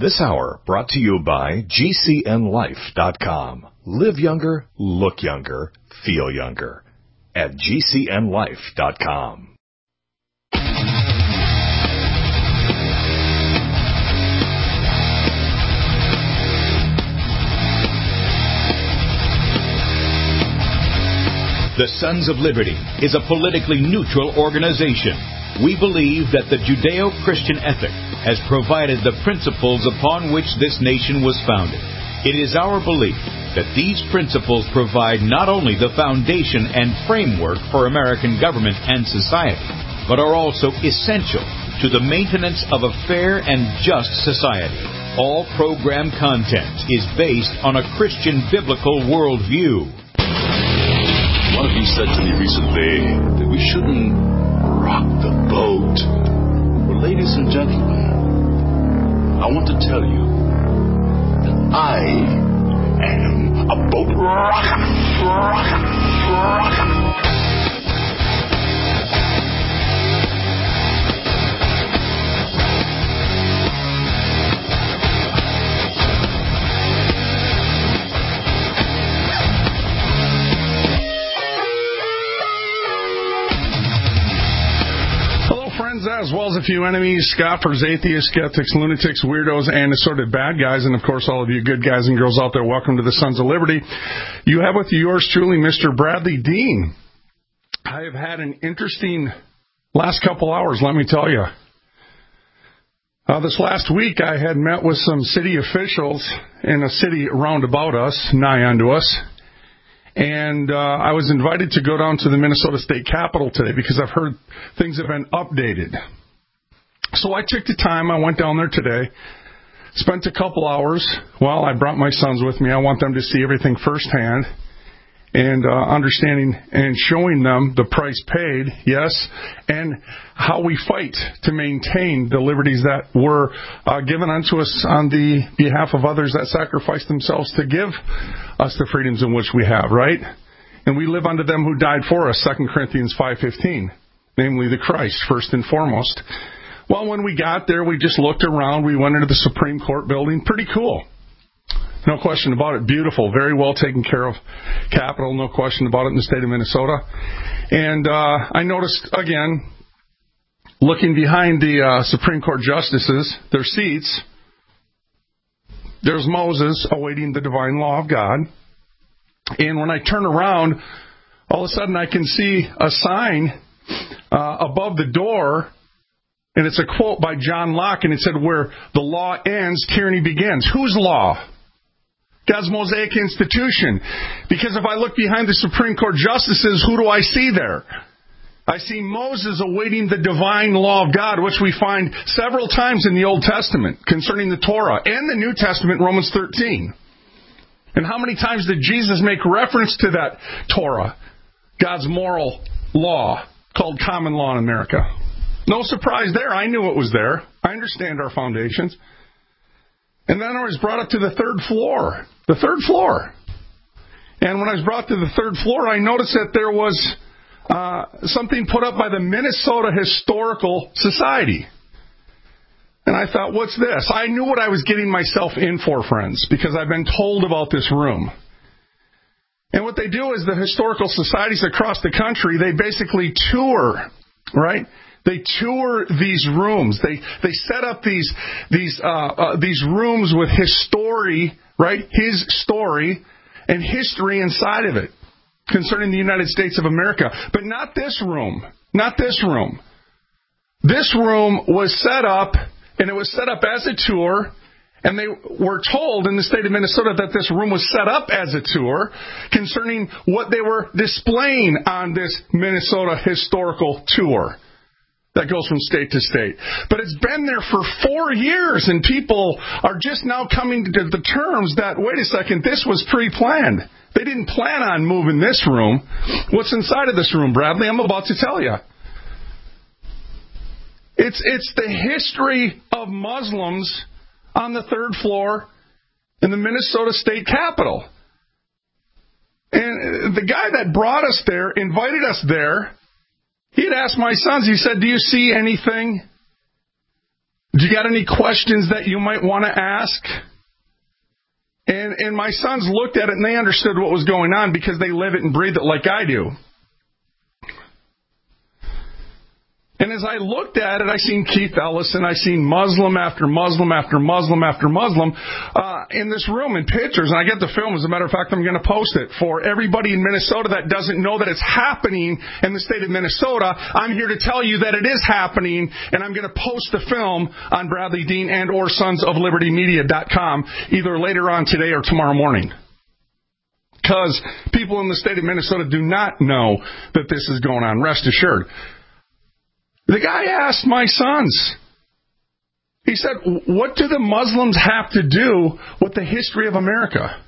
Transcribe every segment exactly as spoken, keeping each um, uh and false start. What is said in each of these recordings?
This hour brought to you by G C N life dot com. Live younger, look younger, feel younger at G C N life dot com. The Sons of Liberty is a politically neutral organization. We believe that the Judeo-Christian ethic has provided the principles upon which this nation was founded. It is our belief that these principles provide not only the foundation and framework for American government and society, but are also essential to the maintenance of a fair and just society. All program content is based on a Christian biblical worldview. One of you said to me recently that we shouldn't rock the boat. Well, ladies and gentlemen, I want to tell you that I am a boat rocker, rocker, rocker. As well as a few enemies, scoffers, atheists, skeptics, lunatics, weirdos, and assorted bad guys. And, of course, all of you good guys and girls out there, welcome to the Sons of Liberty. You have with you yours truly, Mister Bradley Dean. I have had an interesting last couple hours, let me tell you. Uh, this last week, I had met with some city officials in a city round about us, nigh unto us. And uh, I was invited to go down to the Minnesota State Capitol today because I've heard things have been updated. So I took the time. I went down there today, spent a couple hours. Well, I brought my sons with me. I want them to see everything firsthand and uh, understanding and showing them the price paid, yes, and how we fight to maintain the liberties that were uh, given unto us on the behalf of others that sacrificed themselves to give us the freedoms in which we have, right? And we live unto them who died for us, Second Corinthians five fifteen, namely the Christ, first and foremost. Well, when we got there, we just looked around. We went into the Supreme Court building. Pretty cool. No question about it. Beautiful. Very well taken care of Capitol. No question about it in the state of Minnesota. And uh, I noticed, again, looking behind the uh, Supreme Court justices, their seats, there's Moses awaiting the divine law of God. And when I turn around, all of a sudden I can see a sign uh, above the door, and it's a quote by John Locke, and it said, "Where the law ends, tyranny begins." Whose law? God's Mosaic institution. Because if I look behind the Supreme Court justices, who do I see there? I see Moses awaiting the divine law of God, which we find several times in the Old Testament concerning the Torah, and the New Testament, Romans thirteen. And how many times did Jesus make reference to that Torah, God's moral law, called common law in America? No surprise there. I knew it was there. I understand our foundations. And then I was brought up to the third floor. The third floor. And when I was brought to the third floor, I noticed that there was uh, something put up by the Minnesota Historical Society. And I thought, what's this? I knew what I was getting myself in for, friends, because I've been told about this room. And what they do is the historical societies across the country, they basically tour, right? They tour these rooms. They they set up these these uh, uh, these rooms with history, right? His story and history inside of it concerning the United States of America. But not this room. Not this room. This room was set up, and it was set up as a tour. And they were told in the state of Minnesota that this room was set up as a tour concerning what they were displaying on this Minnesota historical tour that goes from state to state. But it's been there for four years, and people are just now coming to the terms that, wait a second, this was pre-planned. They didn't plan on moving this room. What's inside of this room, Bradley? I'm about to tell you. It's, it's the history of Muslims on the third floor in the Minnesota State Capitol. And the guy that brought us there, invited us there, he had asked my sons, he said, do you see anything? Do you got any questions that you might want to ask? And and my sons looked at it and they understood what was going on because they live it and breathe it like I do. And as I looked at it, I seen Keith Ellison, I seen Muslim after Muslim after Muslim after Muslim uh, in this room in pictures. And I get the film. As a matter of fact, I'm going to post it for everybody in Minnesota that doesn't know that it's happening in the state of Minnesota. I'm here to tell you that it is happening, and I'm going to post the film on Bradley Dean and or sons of liberty media dot com either later on today or tomorrow morning. Because people in the state of Minnesota do not know that this is going on, rest assured. The guy asked my sons, he said, what do the Muslims have to do with the history of America?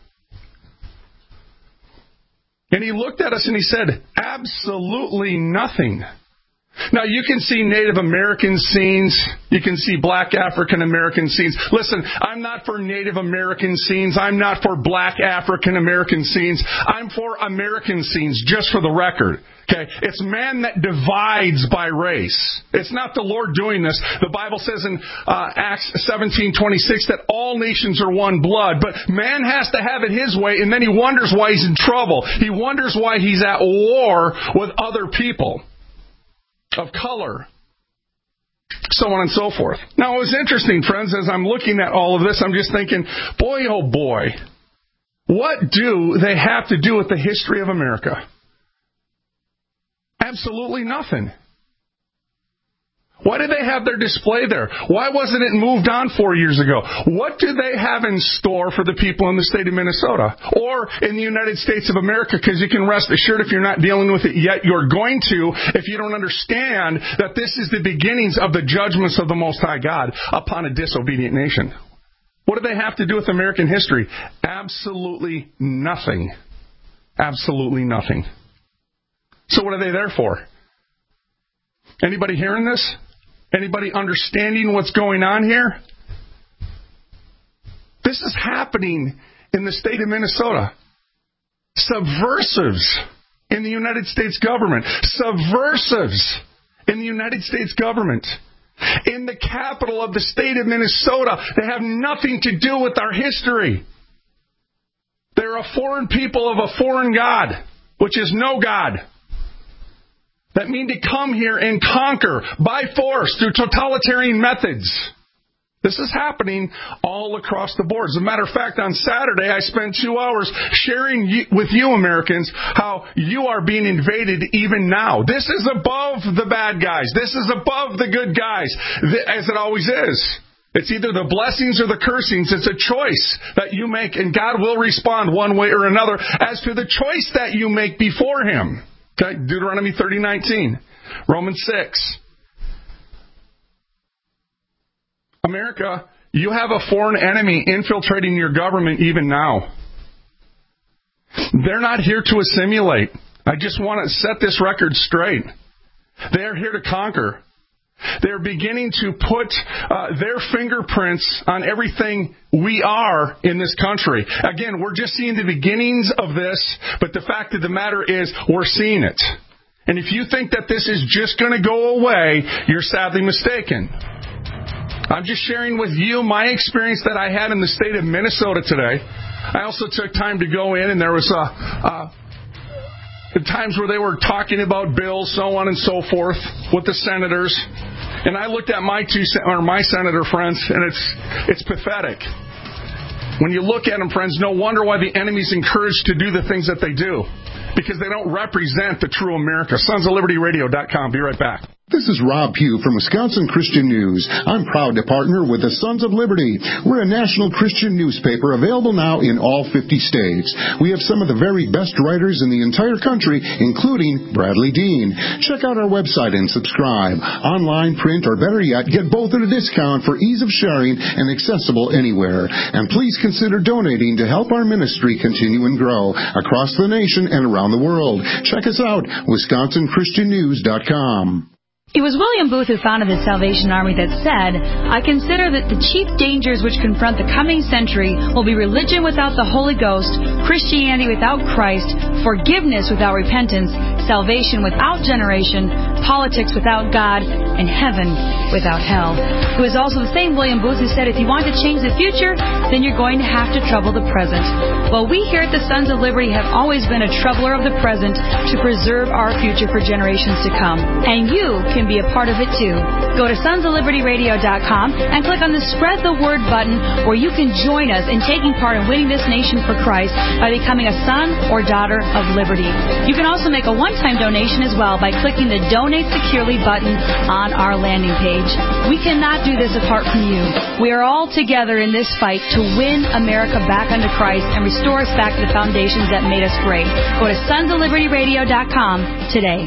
And he looked at us and he said, absolutely nothing. Now, you can see Native American scenes. You can see black African American scenes. Listen, I'm not for Native American scenes. I'm not for black African American scenes. I'm for American scenes, just for the record. Okay, it's man that divides by race. It's not the Lord doing this. The Bible says in uh, Acts seventeen twenty-six that all nations are one blood, but man has to have it his way, and then he wonders why he's in trouble. He wonders why he's at war with other people of color, so on and so forth. Now, it was interesting, friends, as I'm looking at all of this, I'm just thinking, boy, oh boy, what do they have to do with the history of America? Absolutely nothing. Why did they have their display there? Why wasn't it moved on four years ago? What do they have in store for the people in the state of Minnesota or in the United States of America? Because you can rest assured if you're not dealing with it yet, you're going to if you don't understand that this is the beginnings of the judgments of the Most High God upon a disobedient nation. What do they have to do with American history? Absolutely nothing. Absolutely nothing. So what are they there for? Anybody hearing this? Anybody understanding what's going on here? This is happening in the state of Minnesota. Subversives in the United States government. Subversives in the United States government. In the capital of the state of Minnesota. They have nothing to do with our history. They're a foreign people of a foreign God, which is no God. That mean to come here and conquer by force through totalitarian methods. This is happening all across the board. As a matter of fact, on Saturday, I spent two hours sharing with you Americans how you are being invaded even now. This is above the bad guys. This is above the good guys, as it always is. It's either the blessings or the cursings. It's a choice that you make, and God will respond one way or another as to the choice that you make before Him. Okay, Deuteronomy thirty nineteen, Romans six. America, you have a foreign enemy infiltrating your government even now. They're not here to assimilate. I just want to set this record straight. They're here to conquer. They're beginning to put uh, their fingerprints on everything we are in this country. Again, we're just seeing the beginnings of this, but the fact of the matter is we're seeing it. And if you think that this is just going to go away, you're sadly mistaken. I'm just sharing with you my experience that I had in the state of Minnesota today. I also took time to go in, and there was a... a times where they were talking about bills, so on and so forth, with the senators. And I looked at my two or my senator friends, and it's it's pathetic. When you look at them, friends, no wonder why the enemy's encouraged to do the things that they do. Because they don't represent the true America. sons of liberty radio dot com. Be right back. This is Rob Pugh from Wisconsin Christian News. I'm proud to partner with the Sons of Liberty. We're a national Christian newspaper available now in all fifty states. We have some of the very best writers in the entire country, including Bradley Dean. Check out our website and subscribe. Online, print, or better yet, get both at a discount for ease of sharing and accessible anywhere. And please consider donating to help our ministry continue and grow across the nation and around the world. Check us out, Wisconsin Christian News dot com. It was William Booth who founded the Salvation Army that said, I consider that the chief dangers which confront the coming century will be religion without the Holy Ghost, Christianity without Christ, forgiveness without repentance, salvation without generation, politics without God, and heaven without hell. It was also the same William Booth who said, if you want to change the future, then you're going to have to trouble the present. Well, we here at the Sons of Liberty have always been a troubler of the present to preserve our future for generations to come. And you can be a part of it too. Go to sons of liberty radio dot com and click on the Spread the Word button, where you can join us in taking part in winning this nation for Christ by becoming a son or daughter of liberty. You can also make a one-time donation as well by clicking the Donate Securely button on our landing page. We cannot do this apart from you. We are all together in this fight to win America back unto Christ and restore us back to the foundations that made us great. Go to sons of liberty radio dot com today.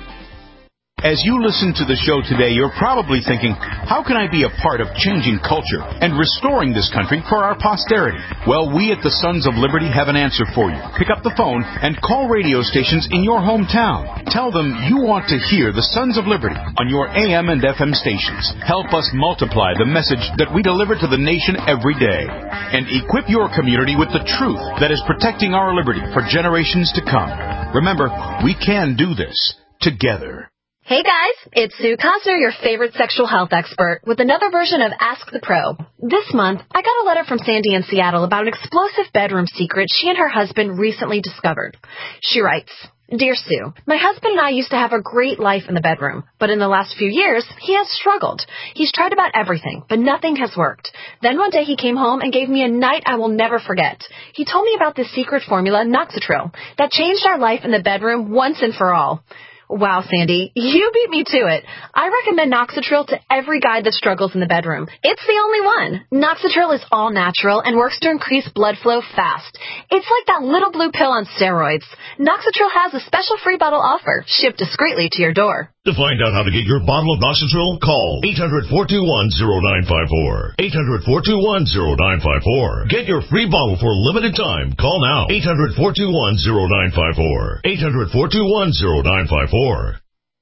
As you listen to the show today, you're probably thinking, how can I be a part of changing culture and restoring this country for our posterity? Well, we at the Sons of Liberty have an answer for you. Pick up the phone and call radio stations in your hometown. Tell them you want to hear the Sons of Liberty on your A M and F M stations. Help us multiply the message that we deliver to the nation every day. And equip your community with the truth that is protecting our liberty for generations to come. Remember, we can do this together. Hey guys, it's Sue Cosner, your favorite sexual health expert, with another version of Ask the Pro. This month, I got a letter from Sandy in Seattle about an explosive bedroom secret she and her husband recently discovered. She writes, Dear Sue, my husband and I used to have a great life in the bedroom, but in the last few years, he has struggled. He's tried about everything, but nothing has worked. Then one day he came home and gave me a night I will never forget. He told me about this secret formula, Noxitril, that changed our life in the bedroom once and for all. Wow, Sandy, you beat me to it. I recommend Noxitril to every guy that struggles in the bedroom. It's the only one. Noxitril is all natural and works to increase blood flow fast. It's like that little blue pill on steroids. Noxitril has a special free bottle offer, shipped discreetly to your door. To find out how to get your bottle of Noxitril, call eight hundred, four two one, zero nine five four. eight hundred, four two one, zero nine five four. Get your free bottle for a limited time. Call now. eight hundred, four two one, zero nine five four. eight hundred, four two one, zero nine five four.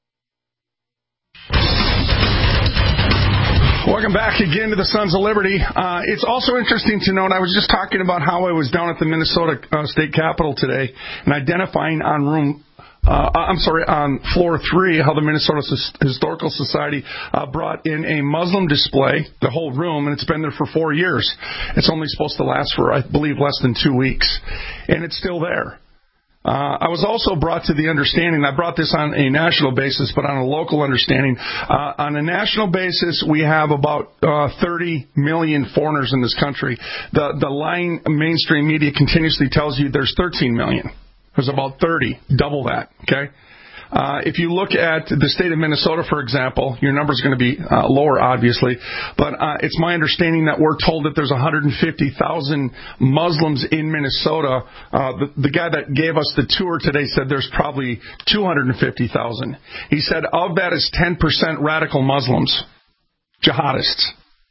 Welcome back again to the Sons of Liberty. Uh, it's also interesting to note, I was just talking about how I was down at the Minnesota uh, State Capitol today and identifying on room Uh, I'm sorry, on floor three, how the Minnesota Historical Society uh, brought in a Muslim display, the whole room, and it's been there for four years. It's only supposed to last for, I believe, less than two weeks, and it's still there. Uh, I was also brought to the understanding, I brought this on a national basis, but on a local understanding. Uh, on a national basis, we have about uh, thirty million foreigners in this country. The, the lying mainstream media continuously tells you there's thirteen million. There's about thirty, double that, okay? Uh, if you look at the state of Minnesota, for example, your number's going to be uh, lower, obviously, but uh, it's my understanding that we're told that there's one hundred fifty thousand Muslims in Minnesota. Uh, the, the guy that gave us the tour today said there's probably two hundred fifty thousand. He said of that is ten percent radical Muslims, jihadists.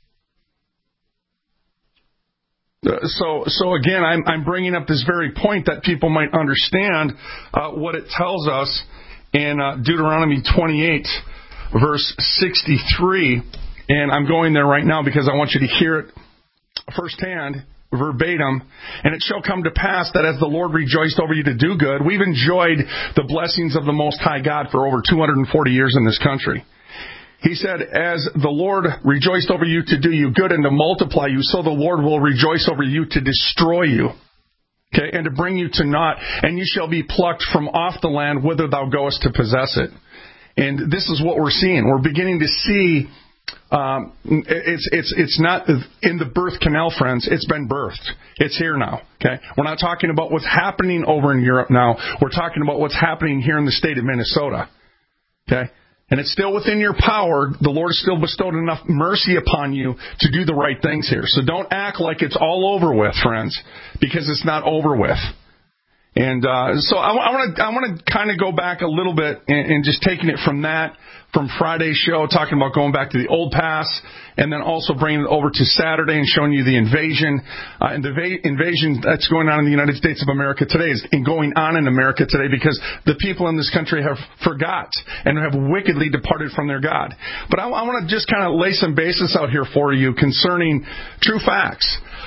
So, so again, I'm, I'm bringing up this very point that people might understand uh, what it tells us in uh, Deuteronomy twenty-eight, verse sixty-three. And I'm going there right now because I want you to hear it firsthand, verbatim. And it shall come to pass that as the Lord rejoiced over you to do good, we've enjoyed the blessings of the Most High God for over two hundred forty years in this country. He said, as the Lord rejoiced over you to do you good and to multiply you, so the Lord will rejoice over you to destroy you, okay, and to bring you to naught, and you shall be plucked from off the land whither thou goest to possess it. And this is what we're seeing. We're beginning to see, um, it's it's it's not in the birth canal, friends. It's been birthed. It's here now, okay? We're not talking about what's happening over in Europe now. We're talking about what's happening here in the state of Minnesota, okay? And it's still within your power. The Lord has still bestowed enough mercy upon you to do the right things here. So don't act like it's all over with, friends, because it's not over with. And uh, so I want to I want to kind of go back a little bit and, and just taking it from that, from Friday's show, talking about going back to the old pass, and then also bringing it over to Saturday and showing you the invasion. Uh, and the va- invasion that's going on in the United States of America today is going on in America today because the people in this country have forgot and have wickedly departed from their God. But I, I want to just kind of lay some basis out here for you concerning true facts.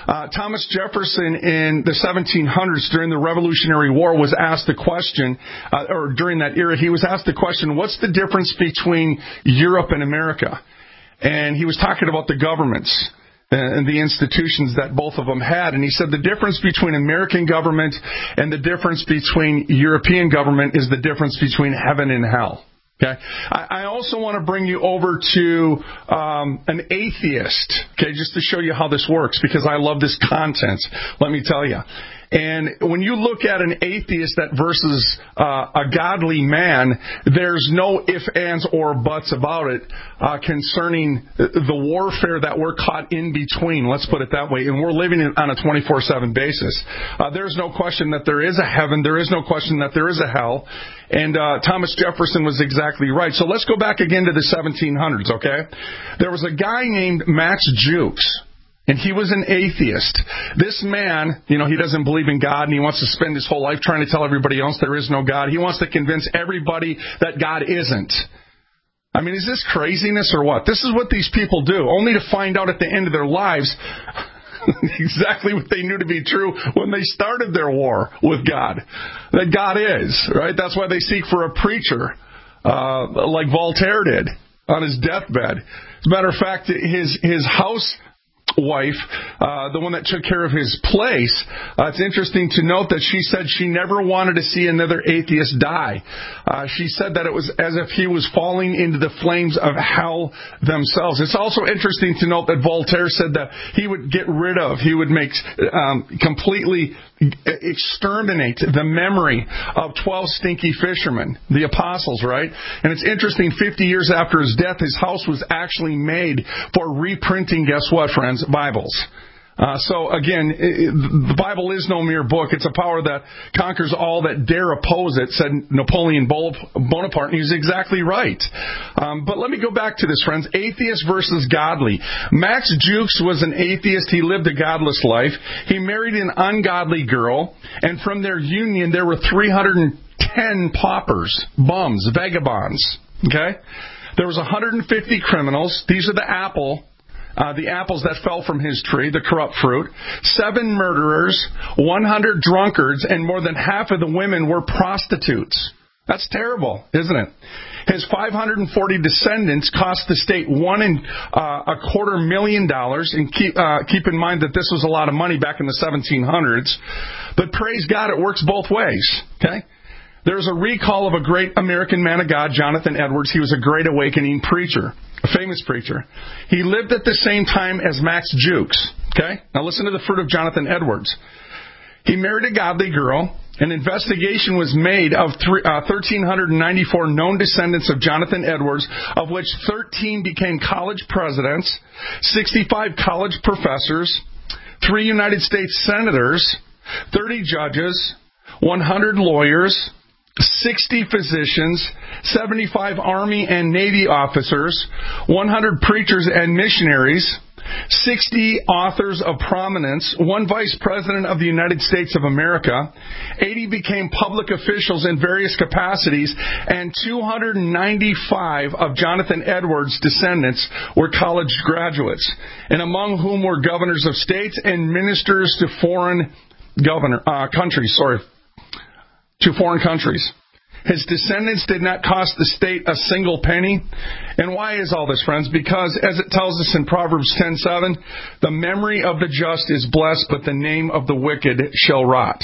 Uh, Thomas Jefferson in the seventeen hundreds during the Revolutionary War was asked the question, uh, or during that era, he was asked the question, what's the difference between Europe and America? And he was talking about the governments and the institutions that both of them had. And he said the difference between American government and the difference between European government is the difference between heaven and hell. Okay. I also want to bring you over to um, an atheist, okay, just to show you how this works, because I love this content, let me tell you. And when you look at an atheist that versus uh, a godly man, there's no ifs, ands, or buts about it uh, concerning the warfare that we're caught in between, let's put it that way. And we're living on a twenty-four seven basis. Uh, there's no question that there is a heaven. There is no question that there is a hell. And uh, Thomas Jefferson was exactly right. So let's go back again to the seventeen hundreds, okay? There was a guy named Max Jukes. And he was an atheist. This man, you know, he doesn't believe in God, and he wants to spend his whole life trying to tell everybody else there is no God. He wants to convince everybody that God isn't. I mean, is this craziness or what? This is what these people do, only to find out at the end of their lives exactly what they knew to be true when they started their war with God. That God is, right? That's why they seek for a preacher, uh, like Voltaire did on his deathbed. As a matter of fact, his, his house wife, uh, the one that took care of his place, uh, it's interesting to note that she said she never wanted to see another atheist die. Uh, she said that it was as if he was falling into the flames of hell themselves. It's also interesting to note that Voltaire said that he would get rid of, he would make um, completely exterminate the memory of twelve stinky fishermen, the apostles, right? And it's interesting, fifty years after his death, his house was actually made for reprinting, guess what, friends? Bibles. Uh, so again, it, the Bible is no mere book. It's a power that conquers all that dare oppose it, said Napoleon Bonaparte, and he was exactly right. Um, but let me go back to this, friends. Atheist versus godly. Max Jukes was an atheist. He lived a godless life. He married an ungodly girl, and from their union there were three hundred ten paupers, bums, vagabonds. Okay? There was one hundred fifty criminals. These are the apple Uh, the apples that fell from his tree, the corrupt fruit, seven murderers, one hundred drunkards, and more than half of the women were prostitutes. That's terrible, isn't it? His five hundred forty descendants cost the state one and uh, a quarter million dollars. And keep uh, keep in mind that this was a lot of money back in the seventeen hundreds. But praise God, it works both ways. Okay. There's a recall of a great American man of God, Jonathan Edwards. He was a great awakening preacher, a famous preacher. He lived at the same time as Max Jukes. Okay? Now listen to the fruit of Jonathan Edwards. He married a godly girl. An investigation was made of three, uh, one thousand three hundred ninety-four known descendants of Jonathan Edwards, of which thirteen became college presidents, sixty-five college professors, three United States senators, thirty judges, one hundred lawyers, sixty physicians, seventy-five Army and Navy officers, one hundred preachers and missionaries, sixty authors of prominence, one vice president of the United States of America, eighty became public officials in various capacities, and two hundred ninety-five of Jonathan Edwards' descendants were college graduates, and among whom were governors of states and ministers to foreign governor uh, countries, sorry, to foreign countries. His descendants did not cost the state a single penny. And why is all this, friends? Because, as it tells us in Proverbs ten seven, the memory of the just is blessed, but the name of the wicked shall rot.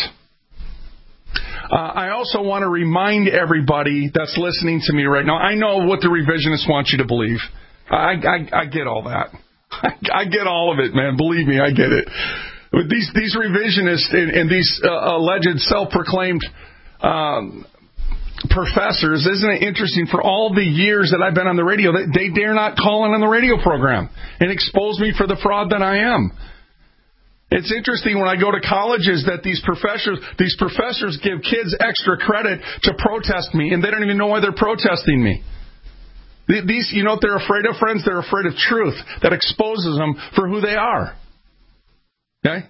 Uh, I also want to remind everybody that's listening to me right now, I know what the revisionists want you to believe. I, I, I get all that. I, I get all of it, man. Believe me, I get it. But these, these revisionists and, and these uh, alleged self-proclaimed um, professors, isn't it interesting, for all the years that I've been on the radio, they, they dare not call in on the radio program and expose me for the fraud that I am. It's interesting when I go to colleges that these professors these professors give kids extra credit to protest me, and they don't even know why they're protesting me. These, you know what they're afraid of, friends? They're afraid of truth that exposes them for who they are. Okay?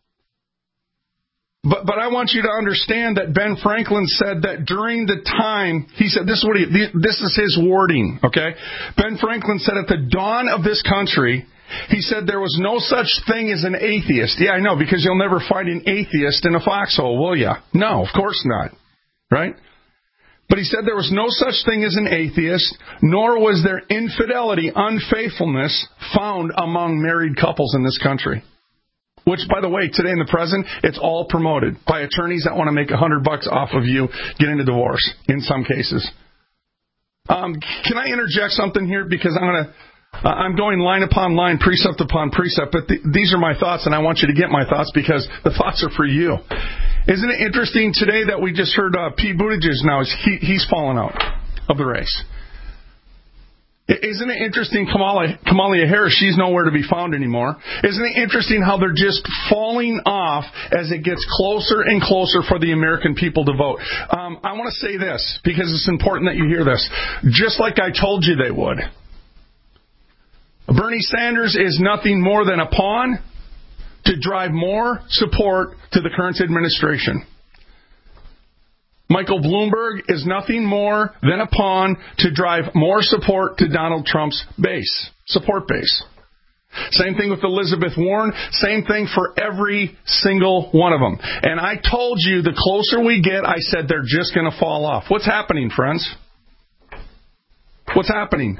But but I want you to understand that Ben Franklin said that during the time, he said, this is what he, this is his wording, okay? Ben Franklin said, at the dawn of this country, He said there was no such thing as an atheist. Yeah, I know, because you'll never find an atheist in a foxhole, will ya? No, of course not. Right? But he said there was no such thing as an atheist, nor was there infidelity, unfaithfulness found among married couples in this country. Which, by the way, today in the present, it's all promoted by attorneys that want to make a hundred bucks off of you getting a divorce in some cases. Um, can I interject something here? Because I'm going to, uh, I'm going line upon line, precept upon precept, but th- these are my thoughts, and I want you to get my thoughts because the thoughts are for you. Isn't it interesting today that we just heard uh, Pete Buttigieg now, he, he's fallen out of the race. Isn't it interesting, Kamala, Kamala Harris, she's nowhere to be found anymore. Isn't it interesting how they're just falling off as it gets closer and closer for the American people to vote? Um, I want to say this, because it's important that you hear this. Just like I told you they would. Bernie Sanders is nothing more than a pawn to drive more support to the current administration. Michael Bloomberg is nothing more than a pawn to drive more support to Donald Trump's base, support base. Same thing with Elizabeth Warren. Same thing for every single one of them. And I told you the closer we get, I said they're just going to fall off. What's happening, friends? What's happening?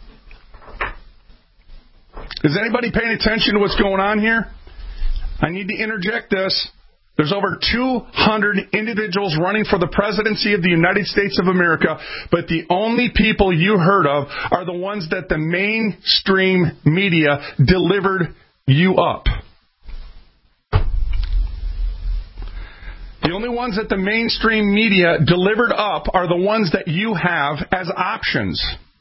Is anybody paying attention to what's going on here? I need to interject this. There's over two hundred individuals running for the presidency of the United States of America, but the only people you heard of are the ones that the mainstream media delivered you up. The only ones that the mainstream media delivered up are the ones that you have as options.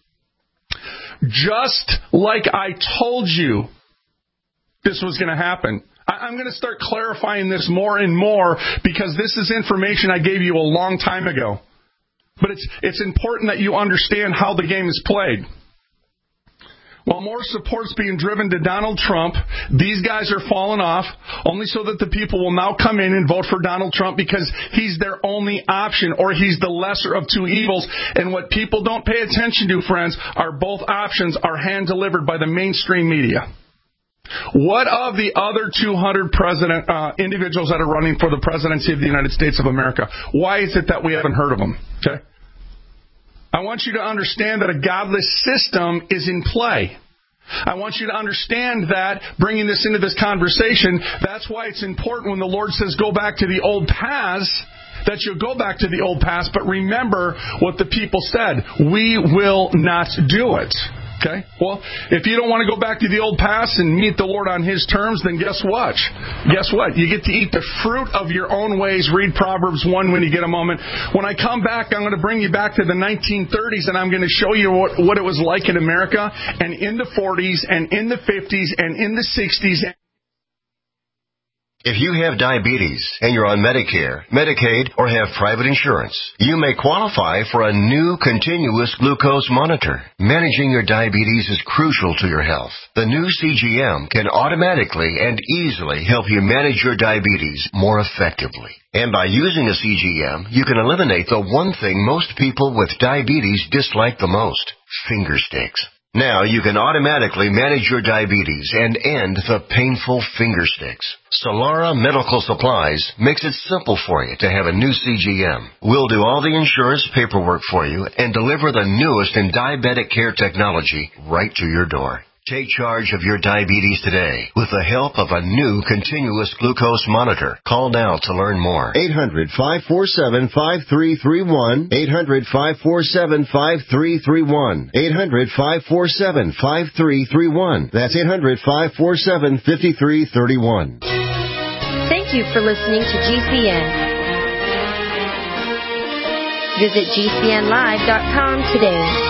Just like I told you this was going to happen. I'm going to start clarifying this more and more because this is information I gave you a long time ago. But it's it's important that you understand how the game is played. While more support's being driven to Donald Trump, these guys are falling off only so that the people will now come in and vote for Donald Trump because he's their only option or he's the lesser of two evils. And what people don't pay attention to, friends, are both options are hand-delivered by the mainstream media. What of the other two hundred president uh, individuals that are running for the presidency of the United States of America? Why is it that we haven't heard of them? Okay. I want you to understand that a godless system is in play. I want you to understand that, bringing this into this conversation, that's why it's important when the Lord says go back to the old paths, that you'll go back to the old paths, but remember what the people said. We will not do it. Okay? Well, if you don't want to go back to the old paths and meet the Lord on His terms, then guess what? Guess what? You get to eat the fruit of your own ways. Read Proverbs one when you get a moment. When I come back, I'm going to bring you back to the nineteen thirties, and I'm going to show you what, what it was like in America, and in the forties, and in the fifties, and in the sixties. If you have diabetes and you're on Medicare, Medicaid, or have private insurance, you may qualify for a new continuous glucose monitor. Managing your diabetes is crucial to your health. The new C G M can automatically and easily help you manage your diabetes more effectively. And by using a C G M, you can eliminate the one thing most people with diabetes dislike the most, finger sticks. Now you can automatically manage your diabetes and end the painful finger sticks. Solara Medical Supplies makes it simple for you to have a new C G M. We'll do all the insurance paperwork for you and deliver the newest in diabetic care technology right to your door. Take charge of your diabetes today with the help of a new continuous glucose monitor. Call now to learn more. eight hundred, five four seven, five three three one. eight hundred, five four seven, five three three one. eight hundred, five four seven, five three three one. That's eight hundred, five four seven, five three three one. Thank you for listening to G C N. Visit G C N live dot com today.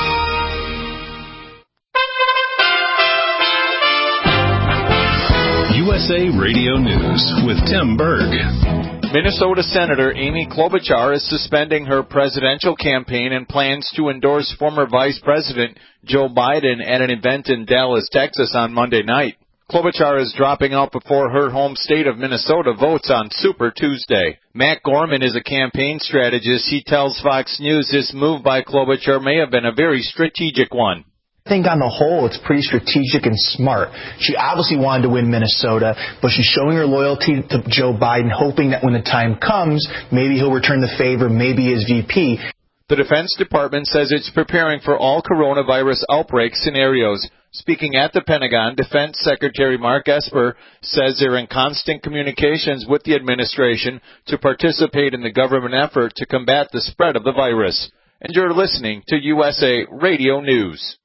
U S A Radio News with Tim Berg. Minnesota Senator Amy Klobuchar is suspending her presidential campaign and plans to endorse former Vice President Joe Biden at an event in Dallas, Texas on Monday night. Klobuchar is dropping out before her home state of Minnesota votes on Super Tuesday. Matt Gorman is a campaign strategist. He tells Fox News this move by Klobuchar may have been a very strategic one. I think on the whole, it's pretty strategic and smart. She obviously wanted to win Minnesota, but she's showing her loyalty to Joe Biden, hoping that when the time comes, maybe he'll return the favor, maybe as V P. The Defense Department says it's preparing for all coronavirus outbreak scenarios. Speaking at the Pentagon, Defense Secretary Mark Esper says they're in constant communications with the administration to participate in the government effort to combat the spread of the virus. And you're listening to U S A Radio News.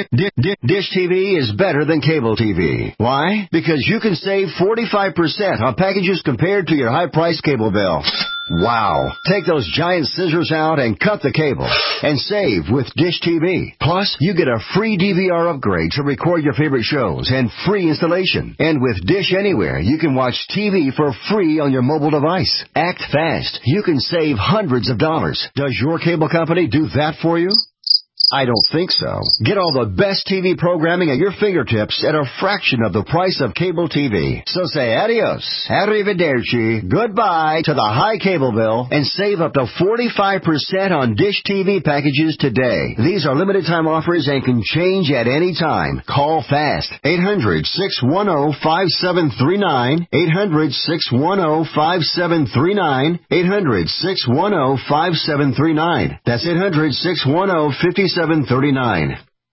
Dish T V is better than cable T V. Why? Because you can save forty-five percent on packages compared to your high-priced cable bill. Wow. Take those giant scissors out and cut the cable and save with Dish T V. Plus, you get a free D V R upgrade to record your favorite shows and free installation. And with Dish Anywhere, you can watch T V for free on your mobile device. Act fast. You can save hundreds of dollars. Does your cable company do that for you? I don't think so. Get all the best T V programming at your fingertips at a fraction of the price of cable T V. So say adios, arrivederci, goodbye to the high cable bill and save up to forty-five percent on Dish T V packages today. These are limited time offers and can change at any time. Call fast. eight hundred, six one zero, five seven three nine. eight hundred, six one zero, five seven three nine. eight hundred, six one zero, five seven three nine. That's eight hundred, six one zero, five seven three nine.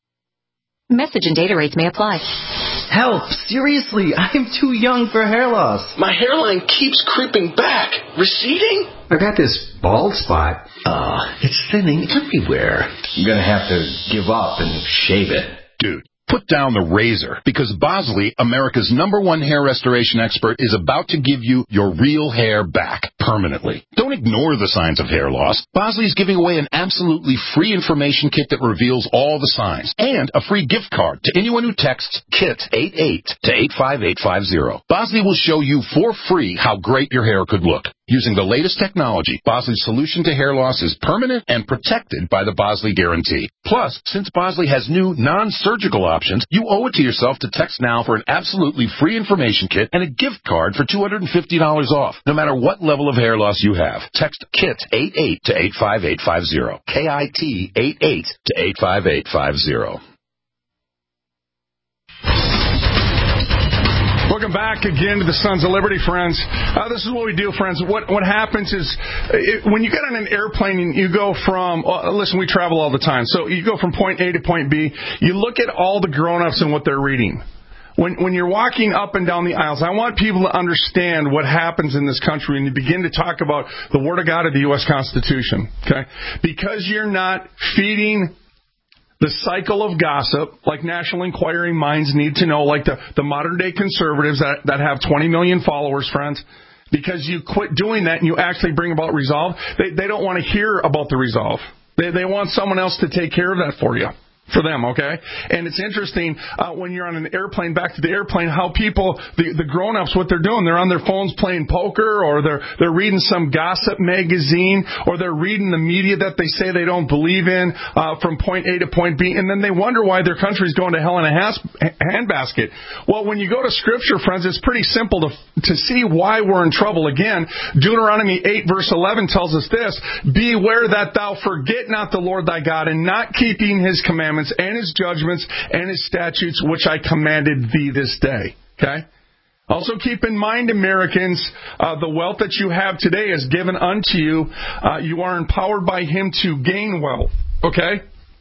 Message and data rates may apply. Help! Seriously, I'm too young for hair loss. My hairline keeps creeping back. Receding? I got this bald spot. Uh, it's thinning everywhere. I'm gonna have to give up and shave it. Dude, put down the razor, because Bosley, America's number one hair restoration expert, is about to give you your real hair back permanently. Don't ignore the signs of hair loss. Bosley is giving away an absolutely free information kit that reveals all the signs, and a free gift card to anyone who texts KIT eighty-eight to eight five eight five zero. Bosley will show you for free how great your hair could look. Using the latest technology, Bosley's solution to hair loss is permanent and protected by the Bosley Guarantee. Plus, since Bosley has new non-surgical options, you owe it to yourself to text now for an absolutely free information kit and a gift card for two hundred fifty dollars off, no matter what level of hair loss you have. Text KIT eighty-eight to eight five eight five zero. K I T eighty-eight to eight five eight five zero. Welcome back again to the Sons of Liberty, friends. Uh, this is what we do, friends. What what happens is it, when you get on an airplane and you go from, uh, listen, we travel all the time. So you go from point A to point B. You look at all the grown-ups and what they're reading. When when you're walking up and down the aisles, I want people to understand what happens in this country, and you begin to talk about the Word of God of the U S Constitution. Okay, because you're not feeding the cycle of gossip, like National Inquiring Minds need to know, like the, the modern-day conservatives that, that have twenty million followers, friends, because you quit doing that and you actually bring about resolve, they, they don't want to hear about the resolve. They, they want someone else to take care of that for you. For them, okay? And it's interesting uh, when you're on an airplane, back to the airplane, how people, the, the grown-ups, what they're doing, they're on their phones playing poker, or they're they're reading some gossip magazine, or they're reading the media that they say they don't believe in uh, from point A to point B, and then they wonder why their country's going to hell in a has, handbasket. Well, when you go to Scripture, friends, it's pretty simple to to see why we're in trouble. Again, Deuteronomy eight, verse eleven tells us this: beware that thou forget not the Lord thy God, and not keeping his commandments and his judgments and his statutes, which I commanded thee this day. Okay? Also keep in mind, Americans, uh, the wealth that you have today is given unto you. Uh, you are empowered by him to gain wealth. Okay?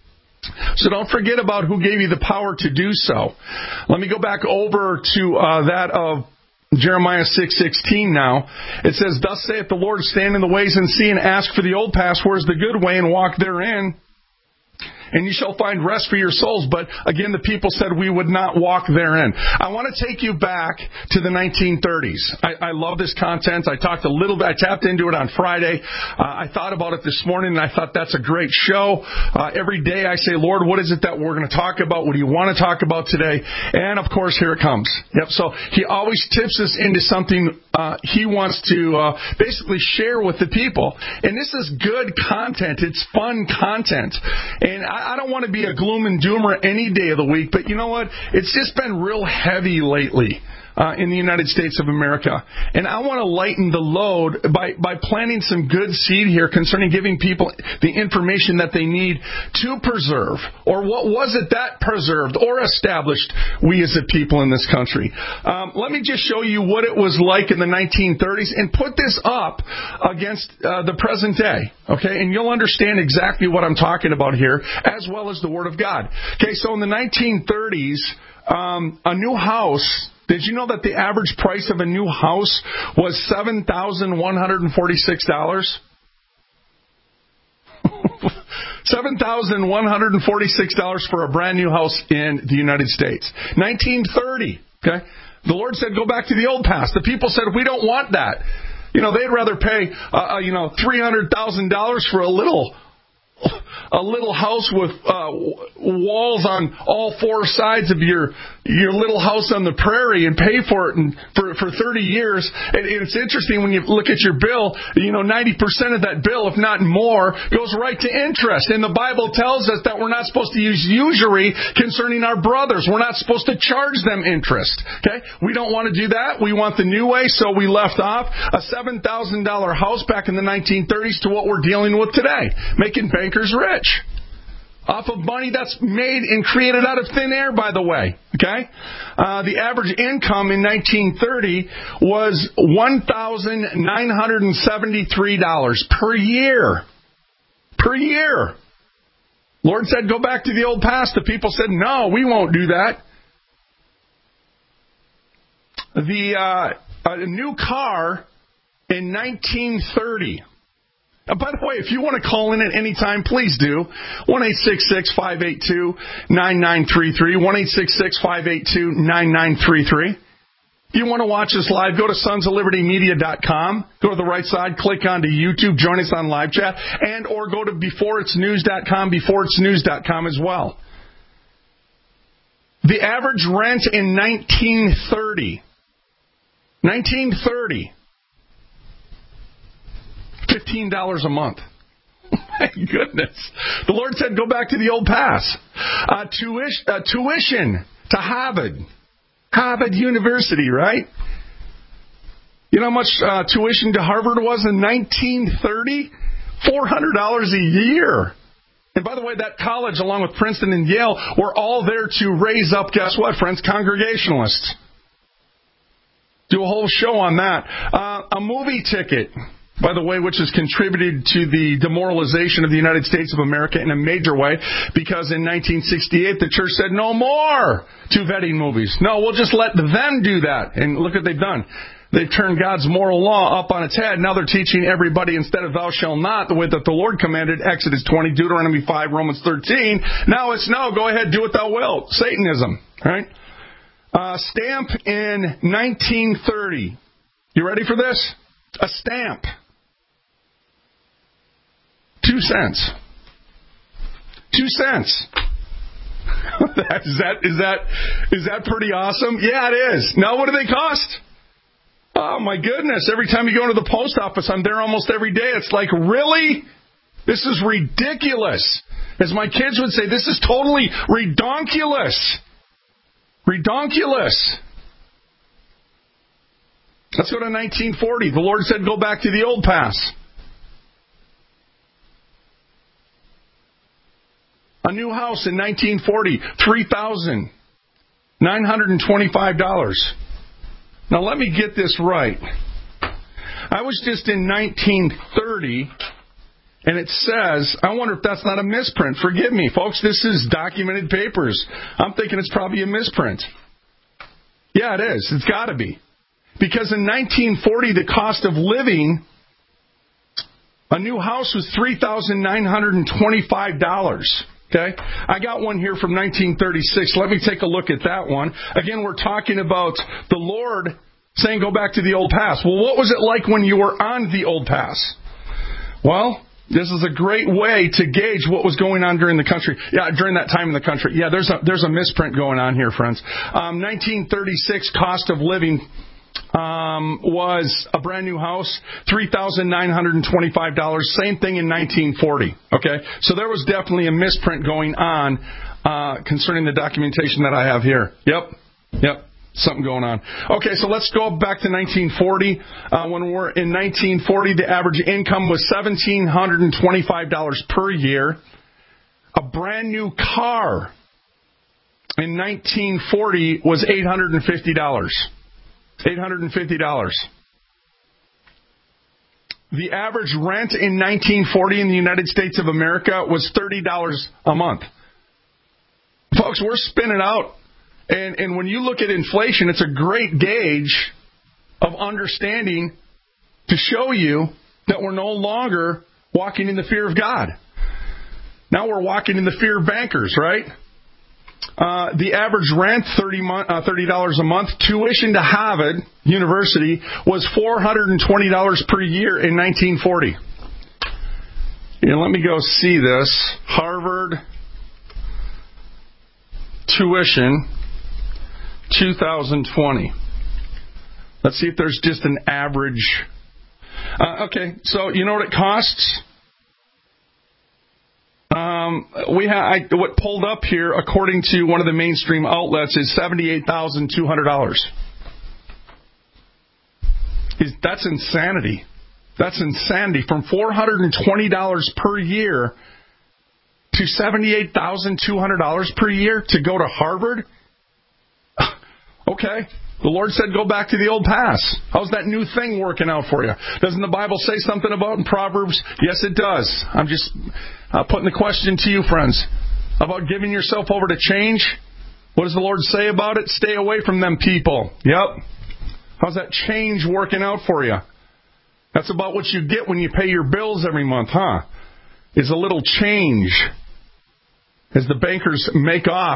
So don't forget about who gave you the power to do so. Let me go back over to uh, that of Jeremiah six sixteen now. It says, thus saith the Lord, stand in the ways and see, and ask for the old paths, where is the good way, and walk therein, and you shall find rest for your souls. But again, the people said we would not walk therein. I want to take you back to the nineteen thirties. I, I love this content. I talked a little bit. I tapped into it on Friday. Uh, I thought about it this morning, and I thought that's a great show. Uh, every day I say, Lord, what is it that we're going to talk about? What do you want to talk about today? And, of course, here it comes. Yep. So he always tips us into something uh, he wants to uh, basically share with the people. And this is good content. It's fun content. And I I don't want to be a gloom and doomer any day of the week, but you know what? It's just been real heavy lately. uh, in the United States of America. And I want to lighten the load by, by planting some good seed here concerning giving people the information that they need to preserve, or what was it that preserved or established we as a people in this country. Um, let me just show you what it was like in the nineteen thirties and put this up against uh, the present day, okay? And you'll understand exactly what I'm talking about here, as well as the Word of God. Okay, so in the nineteen thirties, um, a new house, did you know that the average price of a new house was seven thousand one hundred forty-six dollars? seven thousand one hundred forty-six dollars for a brand new house in the United States. nineteen thirty, okay? The Lord said, go back to the old past. The people said, we don't want that. You know, they'd rather pay, uh, you know, three hundred thousand dollars for a little a little house with uh, walls on all four sides of your your little house on the prairie and pay for it and for for thirty years. And it's interesting when you look at your bill, you know, ninety percent of that bill, if not more, goes right to interest. And the Bible tells us that we're not supposed to use usury concerning our brothers. We're not supposed to charge them interest. Okay? We don't want to do that. We want the new way, so we left off a seven thousand dollars house back in the nineteen thirties to what we're dealing with today, making bankers rich off of money that's made and created out of thin air, by the way. Okay? Uh, the average income in nineteen thirty was one thousand nine hundred seventy-three dollars per year. Per year. Lord said, go back to the old past. The people said, no, we won't do that. The uh, a new car in nineteen thirty. Uh, by the way, if you want to call in at any time, please do. one eight six six, five eight two, nine nine three three. one eight six six, five eight two, nine nine three three. If you want to watch us live, go to sons of liberty media dot com. Go to the right side, click onto YouTube, join us on live chat, and or go to before it's news dot com, before it's news dot com as well. The average rent in nineteen thirty. nineteen thirty. fifteen dollars a month. My goodness. The Lord said, go back to the old past. Uh, tuition, uh, tuition to Harvard. Harvard University, right? You know how much uh, tuition to Harvard was in nineteen thirty? four hundred dollars a year. And by the way, that college, along with Princeton and Yale, were all there to raise up, guess what, friends? Congregationalists. Do a whole show on that. Uh, a movie ticket, by the way, which has contributed to the demoralization of the United States of America in a major way, because in nineteen sixty-eight, the church said no more to vetting movies. No, we'll just let them do that. And look what they've done. They've turned God's moral law up on its head. Now they're teaching everybody, instead of thou shalt not, the way that the Lord commanded, Exodus twenty, Deuteronomy five, Romans thirteen. Now it's no, go ahead, do what thou wilt. Satanism, right? Uh, stamp in nineteen thirty. You ready for this? A stamp. Two cents. Two cents. is that is that is that pretty awesome? Yeah, it is. Now, what do they cost? Oh my goodness! Every time you go into the post office, I'm there almost every day. It's like, really? This is ridiculous. As my kids would say, this is totally redonkulous. Redonkulous. Let's go to nineteen forty. The Lord said, go back to the old past. A new house in nineteen forty, three thousand nine hundred twenty-five dollars. Now let me get this right. I was just in nineteen thirty, and it says, I wonder if that's not a misprint. Forgive me, folks, this is documented papers. I'm thinking it's probably a misprint. Yeah, it is. It's got to be. Because in nineteen forty, the cost of living, a new house was three thousand nine hundred twenty-five dollars. Okay? I got one here from nineteen thirty-six. Let me take a look at that one. Again, we're talking about the Lord saying go back to the old past. Well, what was it like when you were on the old past? Well, this is a great way to gauge what was going on during the country. Yeah, during that time in the country. Yeah, there's a there's a misprint going on here, friends. Um, nineteen thirty-six cost of living um, was a brand new house, three thousand nine hundred twenty-five dollars. Same thing in nineteen forty. Okay, so there was definitely a misprint going on uh, concerning the documentation that I have here. Yep, yep. Something going on. Okay, so let's go back to nineteen forty. Uh, when we're in nineteen forty, the average income was one thousand seven hundred twenty-five dollars per year. A brand new car in nineteen forty was eight hundred fifty dollars. eight hundred fifty dollars. The average rent in nineteen forty in the United States of America was thirty dollars a month. Folks, we're spinning out. And, and when you look at inflation, it's a great gauge of understanding to show you that we're no longer walking in the fear of God. Now we're walking in the fear of bankers, right? Uh, the average rent, thirty dollars a month. Tuition to Harvard University was four hundred twenty dollars per year in nineteen forty. Here, let me go see this. Harvard tuition, two thousand twenty. Let's see if there's just an average. Uh, okay, so you know what it costs? Um, we ha- I, what pulled up here, according to one of the mainstream outlets, is seventy-eight thousand two hundred dollars. That's insanity. That's insanity. From four hundred twenty dollars per year to seventy-eight thousand two hundred dollars per year to go to Harvard? Okay. The Lord said go back to the old paths. How's that new thing working out for you? Doesn't the Bible say something about in Proverbs? Yes, it does. I'm just uh, putting the question to you, friends, about giving yourself over to change. What does the Lord say about it? Stay away from them people. Yep. How's that change working out for you? That's about what you get when you pay your bills every month, huh? Is a little change as the bankers make off.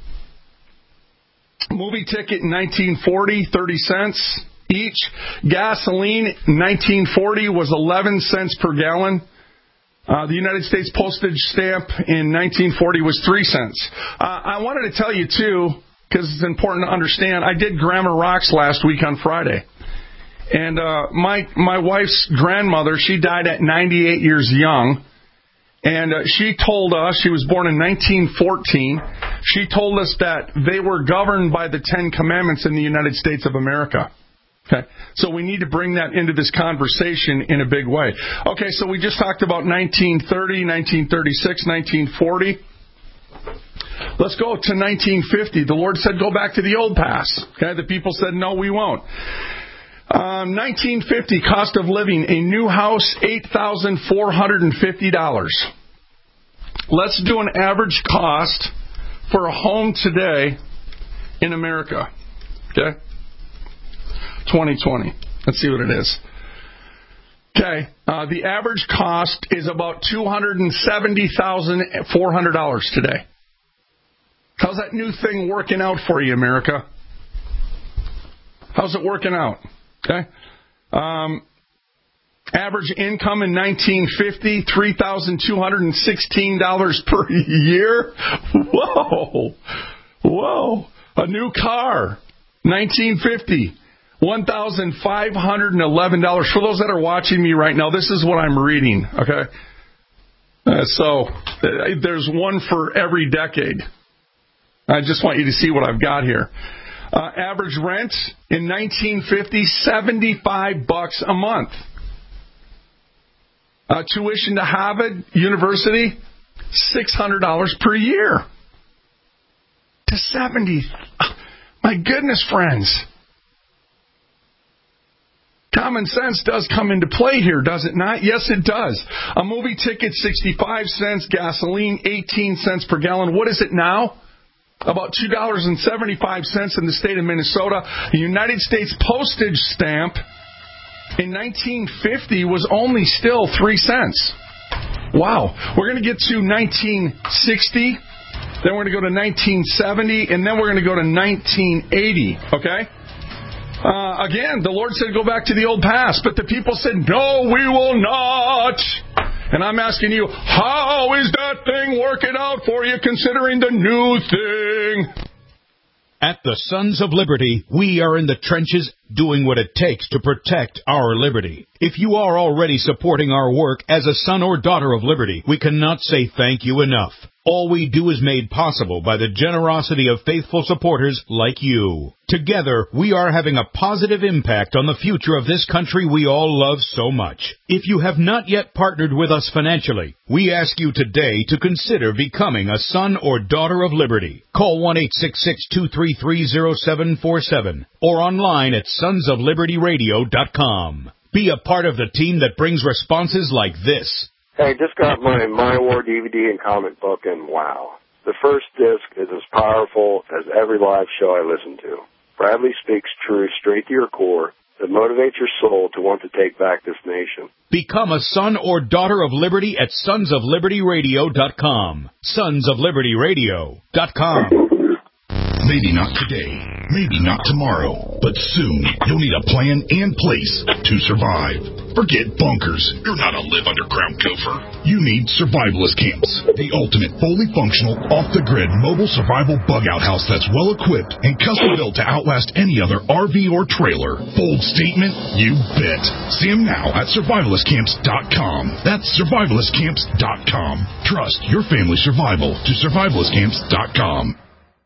Movie ticket in nineteen forty, thirty cents each. Gasoline in nineteen forty was eleven cents per gallon. Uh, the United States postage stamp in nineteen forty was three cents. Uh, I wanted to tell you, too, because it's important to understand, I did Grammar Rocks last week on Friday. And uh, my my wife's grandmother, she died at ninety-eight years young. And uh, she told us, she was born in nineteen fourteen, she told us that they were governed by the Ten Commandments in the United States of America. Okay, so we need to bring that into this conversation in a big way. Okay, so we just talked about nineteen thirty, nineteen thirty-six, nineteen forty. Let's go to nineteen fifty. The Lord said go back to the old paths. Okay, the people said no, we won't. Um, nineteen fifty, cost of living, a new house, eight thousand four hundred fifty dollars. Let's do an average cost for a home today in America. Okay? twenty twenty. Let's see what it is. Okay, uh, the average cost is about two hundred seventy thousand four hundred dollars today. How's that new thing working out for you, America? How's it working out? Okay. Um, average income in nineteen fifty, three thousand two hundred sixteen dollars per year. Whoa. Whoa. A new car, nineteen fifty, one thousand five hundred eleven dollars. For those that are watching me right now, this is what I'm reading, okay? Uh, so uh, there's one for every decade. I just want you to see what I've got here. Uh, average rent in nineteen fifty, seventy-five bucks a month. Uh, tuition to Harvard University, six hundred dollars per year. To seventy. My goodness, friends. Common sense does come into play here, does it not? Yes, it does. A movie ticket, sixty-five cents. Gasoline, eighteen cents per gallon. What is it now? About two dollars and seventy-five cents in the state of Minnesota. The United States postage stamp in nineteen fifty was only still three cents. Wow. We're going to get to nineteen sixty, then we're going to go to nineteen seventy, and then we're going to go to nineteen eighty, okay? Uh, again, the Lord said go back to the old past, but the people said, no, we will not. And I'm asking you, how is that thing working out for you considering the new thing? At the Sons of Liberty, we are in the trenches doing what it takes to protect our liberty. If you are already supporting our work as a son or daughter of liberty, we cannot say thank you enough. All we do is made possible by the generosity of faithful supporters like you. Together, we are having a positive impact on the future of this country we all love so much. If you have not yet partnered with us financially, we ask you today to consider becoming a son or daughter of liberty. Call one eight six six, two three three, zero seven four seven or online at sons of liberty radio dot com. Be a part of the team that brings responses like this. Hey, just got my My War D V D and comic book, and wow. The first disc is as powerful as every live show I listen to. Bradley speaks truth straight to your core that motivates your soul to want to take back this nation. Become a son or daughter of liberty at sons of liberty radio dot com. sons of liberty radio dot com. Maybe not today, maybe not tomorrow, but soon you'll need a plan and place to survive. Forget bunkers. You're not a live underground gopher. You need survivalist camps, the ultimate fully functional, off-the-grid mobile survival bug-out house that's well-equipped and custom-built to outlast any other R V or trailer. Bold statement? You bet. See them now at survivalist camps dot com. That's survivalist camps dot com. Trust your family's survival to survivalist camps dot com.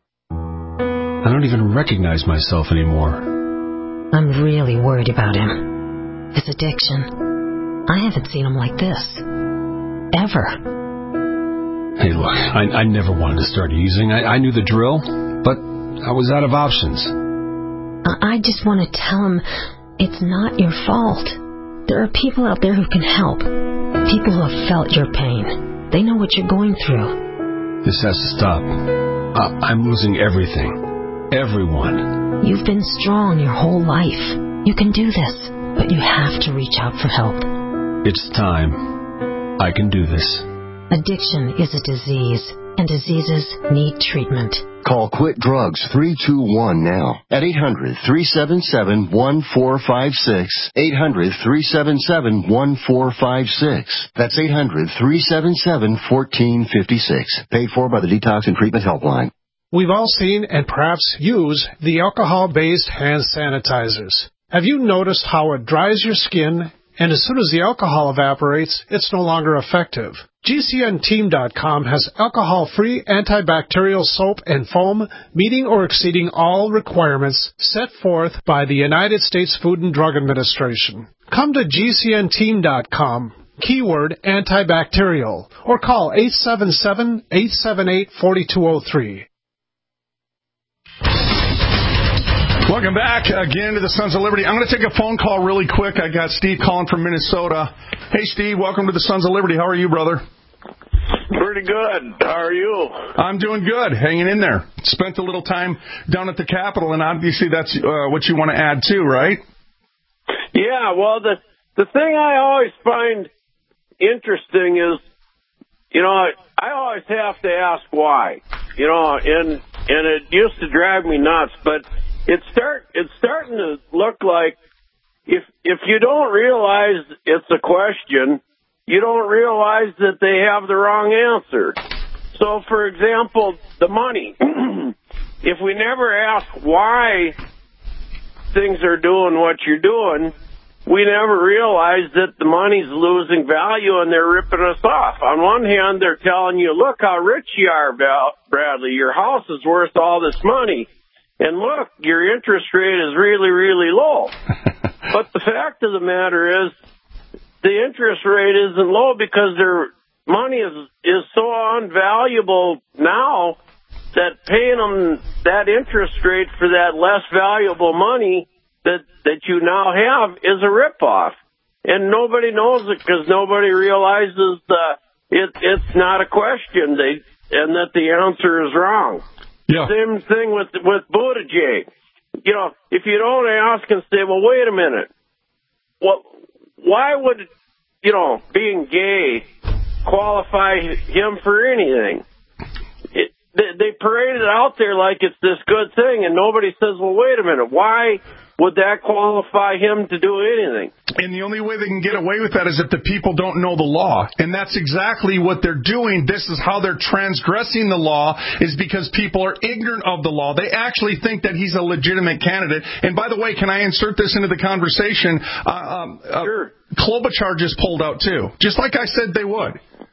I don't even recognize myself anymore. I'm really worried about him. His addiction. I haven't seen him like this. Ever. Hey, look, I, I never wanted to start using. I, I knew the drill, but I was out of options. I, I just want to tell him it's not your fault. There are people out there who can help. People who have felt your pain. They know what you're going through. This has to stop. I, I'm losing everything. Everyone. You've been strong your whole life. You can do this, but you have to reach out for help. It's time. I can do this. Addiction is a disease, and diseases need treatment. Call Quit Drugs three two one now at eight hundred, three seven seven, one four five six, eight hundred, three seven seven, one four five six. That's eight hundred, three seven seven, one four five six. Paid for by the Detox and Treatment Helpline. We've all seen and perhaps use the alcohol-based hand sanitizers. Have you noticed how it dries your skin, and as soon as the alcohol evaporates, it's no longer effective? G C N team dot com has alcohol-free antibacterial soap and foam meeting or exceeding all requirements set forth by the United States Food and Drug Administration. Come to G C N team dot com. Keyword antibacterial, or call eight seven seven, eight seven eight, four two zero three. Welcome back again to the Sons of Liberty. I'm going to take a phone call really quick. I got Steve calling from Minnesota. Hey, Steve, welcome to the Sons of Liberty. How are you, brother? Pretty good. How are you? I'm doing good, hanging in there. Spent a little time down at the Capitol, and obviously that's uh, what you want to add too, right? Yeah, well, the the thing I always find interesting is, you know, I, I always have to ask why, you know, and and it used to drive me nuts, but It's start. It's starting to look like if if you don't realize it's a question, you don't realize that they have the wrong answer. So, for example, the money. If we never ask why things are doing what you're doing, we never realize that the money's losing value and they're ripping us off. On one hand, they're telling you, look how rich you are, Bradley. Your house is worth all this money. And look, your interest rate is really, really low. But the fact of the matter is the interest rate isn't low because their money is is so unvaluable now that paying them that interest rate for that less valuable money that, that you now have is a ripoff. And nobody knows it because nobody realizes uh, it, it's not a question they, and that the answer is wrong. Yeah. Same thing with with Buttigieg. You know, if you don't ask and say, well, wait a minute, what? Why would, you know, being gay qualify him for anything? It, they, they parade it out there like it's this good thing, and nobody says, well, wait a minute, why would that qualify him to do anything? And the only way they can get away with that is if the people don't know the law. And that's exactly what they're doing. This is how they're transgressing the law, is because people are ignorant of the law. They actually think that he's a legitimate candidate. And by the way, can I insert this into the conversation? Uh, um, uh, sure. Klobuchar just pulled out, too, just like I said they would.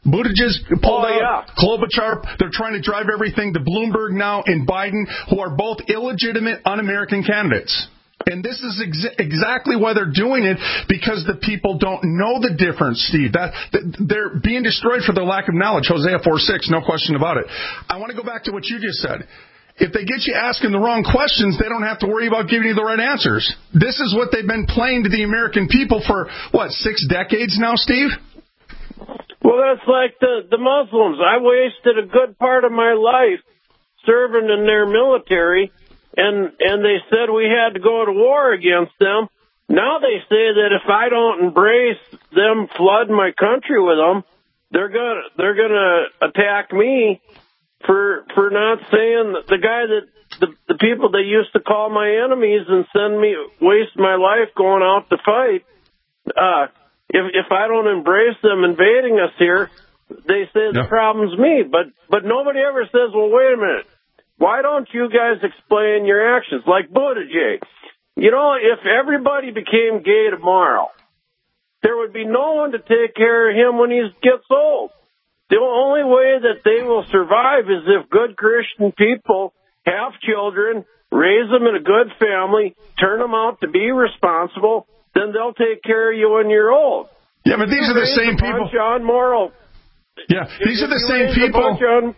Buttigieg pulled oh, out. Yeah. Klobuchar, they're trying to drive everything to Bloomberg now and Biden, who are both illegitimate, un-American candidates. And this is ex- exactly why they're doing it, because the people don't know the difference, Steve. That, that they're being destroyed for their lack of knowledge. Hosea four six, no question about it. I want to go back to what you just said. If they get you asking the wrong questions, they don't have to worry about giving you the right answers. This is what they've been playing to the American people for, what, six decades now, Steve? Well, that's like the, the Muslims. I wasted a good part of my life serving in their military, and, and they said we had to go to war against them. Now they say that if I don't embrace them flooding my country with them, they're gonna, they're gonna attack me for for not saying the guy that the the people that used to call my enemies and send me waste my life going out to fight. Uh, if if I don't embrace them invading us here, they say the yeah. problem's me. But but nobody ever says, well, wait a minute, why don't you guys explain your actions? Like Buttigieg, you know, if everybody became gay tomorrow, there would be no one to take care of him when he gets old. The only way that they will survive is if good Christian people have children, raise them in a good family, turn them out to be responsible, then they'll take care of you when you're old. Yeah, but these you are the same people. John Morrill. Yeah, these are the same people. On...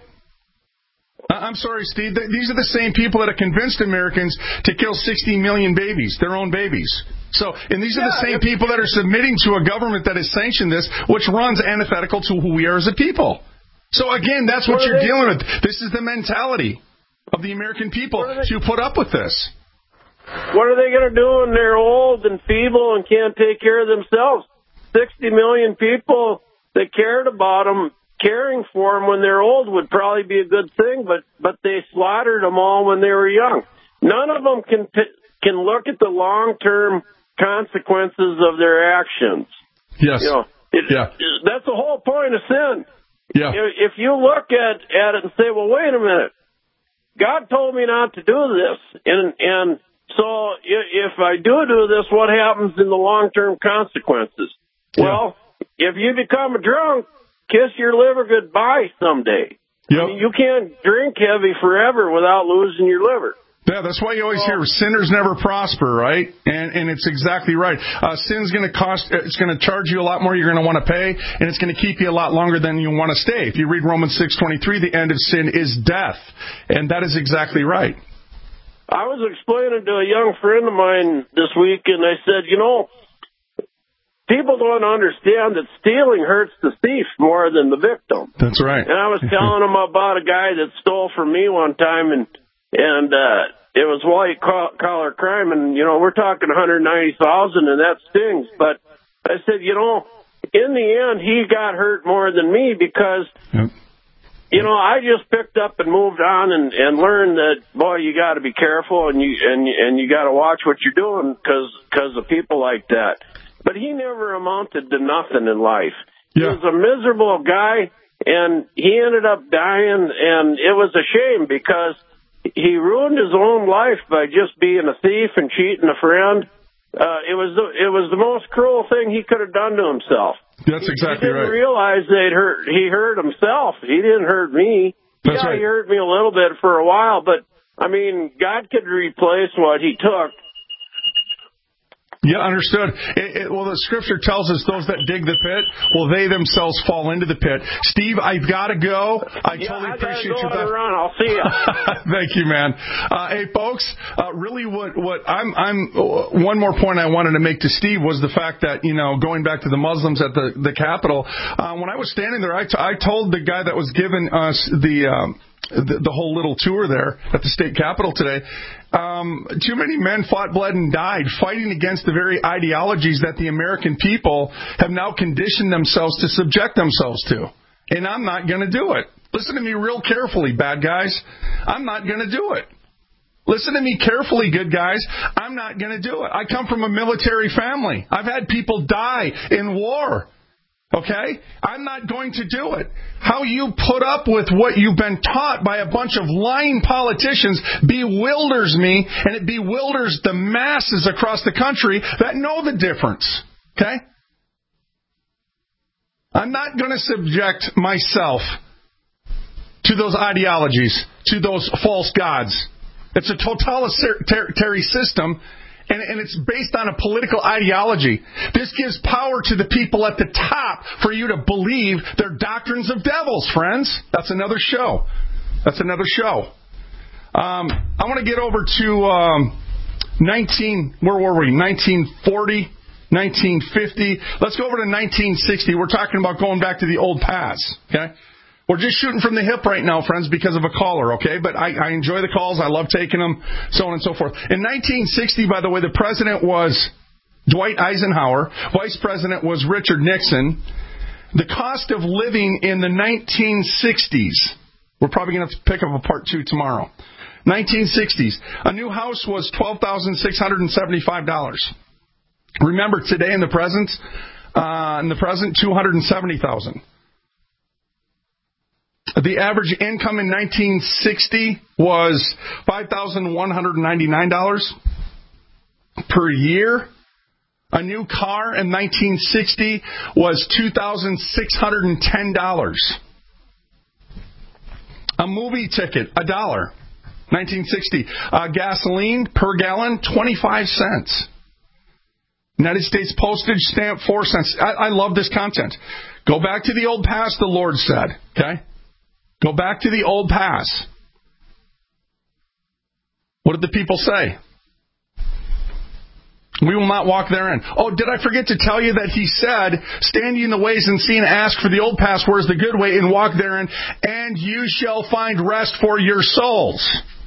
I'm sorry, Steve. These are the same people that have convinced Americans to kill sixty million babies, their own babies. So, and these are yeah, the same people that are submitting to a government that has sanctioned this, which runs antithetical to who we are as a people. So again, that's what, what you're they, dealing with. This is the mentality of the American people to put up with this. What are they going to do when they're old and feeble and can't take care of themselves? sixty million people that cared about them, caring for them when they're old would probably be a good thing, but, but they slaughtered them all when they were young. None of them can t- can look at the long-term consequences of their actions. Yes. You know, it, yeah. it, that's the whole point of sin. Yeah. If you look at, at it and say, well, wait a minute, God told me not to do this, and and so if I do do this, what happens in the long-term consequences? Yeah. Well, if you become a drunk, kiss your liver goodbye someday. Yep. I mean, you can't drink heavy forever without losing your liver. Yeah, that's why you always hear sinners never prosper, right? And and it's exactly right. Uh, sin's going to cost, it's going to charge you a lot more you're going to want to pay, and it's going to keep you a lot longer than you want to stay. If you read Romans six twenty-three, the end of sin is death, and that is exactly right. I was explaining to a young friend of mine this week, and I said, you know, people don't understand that stealing hurts the thief more than the victim. That's right. And I was telling them about a guy that stole from me one time, and and uh, it was white collar crime, and you know we're talking one hundred ninety thousand, and that stings. But I said, you know, in the end, he got hurt more than me because, yep. you know, I just picked up and moved on and, and learned that, boy, you got to be careful and you and and you got to watch what you're doing because because of people like that. But he never amounted to nothing in life. Yeah. He was a miserable guy, and he ended up dying, and it was a shame because he ruined his own life by just being a thief and cheating a friend. Uh, it was the, it was the most cruel thing he could have done to himself. That's exactly right. He didn't right. realize that hurt, he hurt himself. He didn't hurt me. That's yeah, right. He hurt me a little bit for a while, but, I mean, God could replace what he took. Yeah, understood. It, it, well, the scripture tells us those that dig the pit, well, they themselves fall into the pit. Steve, I've got to go. I yeah, totally I appreciate go you. On a run. I'll see you. Thank you, man. Uh, hey, folks, uh, really what, what I'm, I'm, uh, one more point I wanted to make to Steve was the fact that, you know, going back to the Muslims at the, the Capitol, uh, when I was standing there, I, t- I told the guy that was giving us the, um, The, the whole little tour there at the state capitol today, um, too many men fought, bled, and died fighting against the very ideologies that the American people have now conditioned themselves to subject themselves to. And I'm not going to do it. Listen to me real carefully, bad guys. I'm not going to do it. Listen to me carefully, good guys. I'm not going to do it. I come from a military family. I've had people die in war. Okay? I'm not going to do it. How you put up with what you've been taught by a bunch of lying politicians bewilders me, and it bewilders the masses across the country that know the difference. Okay? I'm not going to subject myself to those ideologies, to those false gods. It's a totalitarian system, and, and it's based on a political ideology. This gives power to the people at the top for you to believe they're doctrines of devils, friends. That's another show. That's another show. Um, I want to get over to um, nineteen. Where were we? nineteen forty, nineteen fifty. Let's go over to nineteen sixty. We're talking about going back to the old past. Okay, we're just shooting from the hip right now, friends, because of a caller. Okay, but I, I enjoy the calls. I love taking them, so on and so forth. In nineteen sixty, by the way, the president was Dwight Eisenhower. Vice president was Richard Nixon. The cost of living in the nineteen sixties. We're probably going to have to pick up a part two tomorrow. nineteen sixties. A new house was twelve thousand six hundred seventy-five dollars. Remember, today in the present, uh, in the present, two hundred seventy thousand dollars. The average income in nineteen sixty was five thousand one hundred ninety-nine dollars per year. A new car in nineteen sixty was two thousand six hundred ten dollars. A movie ticket, a dollar. nineteen sixty. Uh, gasoline per gallon, twenty-five cents. United States postage stamp, four cents. I, I love this content. Go back to the old past, the Lord said. Okay? Go back to the old past. What did the people say? We will not walk therein. Oh, did I forget to tell you that he said, stand ye in the ways and see and ask for the old past, where is the good way, and walk therein, and you shall find rest for your souls.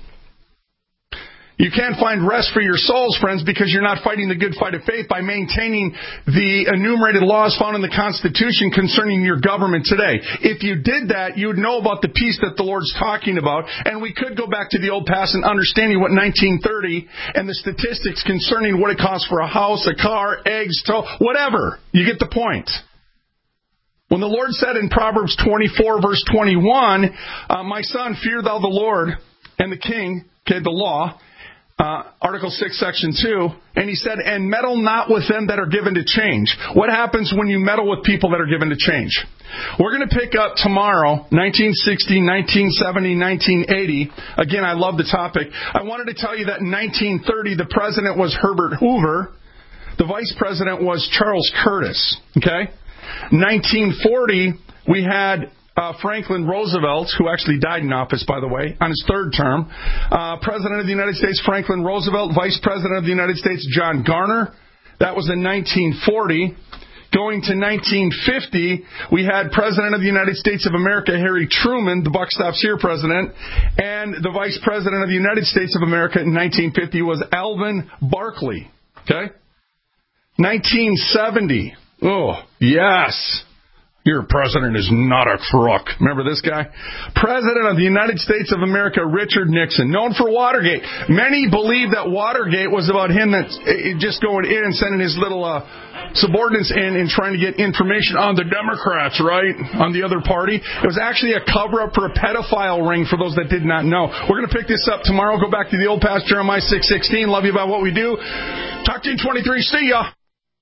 You can't find rest for your souls, friends, because you're not fighting the good fight of faith by maintaining the enumerated laws found in the Constitution concerning your government today. If you did that, you would know about the peace that the Lord's talking about, and we could go back to the old past and understanding what nineteen thirty and the statistics concerning what it costs for a house, a car, eggs, tow, whatever. You get the point. When the Lord said in Proverbs twenty-four, verse twenty-one, uh, my son, fear thou the Lord and the king, okay, the law, Uh, Article six, Section two, and he said, and meddle not with them that are given to change. What happens when you meddle with people that are given to change? We're going to pick up tomorrow, nineteen sixty, nineteen seventy, nineteen eighty. Again, I love the topic. I wanted to tell you that in nineteen thirty, the president was Herbert Hoover. The vice president was Charles Curtis. Okay? nineteen forty, we had Uh, Franklin Roosevelt, who actually died in office, by the way, on his third term. Uh, President of the United States, Franklin Roosevelt. Vice President of the United States, John Garner. That was in nineteen forty. Going to nineteen fifty, we had President of the United States of America, Harry Truman, the buck stops here president. And the Vice President of the United States of America in nineteen fifty was Alvin Barkley. Okay? nineteen seventy. Oh, yes. Your president is not a crook. Remember this guy? President of the United States of America, Richard Nixon, known for Watergate. Many believe that Watergate was about him that just going in and sending his little uh, subordinates in and trying to get information on the Democrats, right? On the other party. It was actually a cover-up for a pedophile ring, for those that did not know. We're going to pick this up tomorrow. Go back to the old past, Jeremiah six sixteen. Love you about what we do. Talk to you in twenty-three. See ya.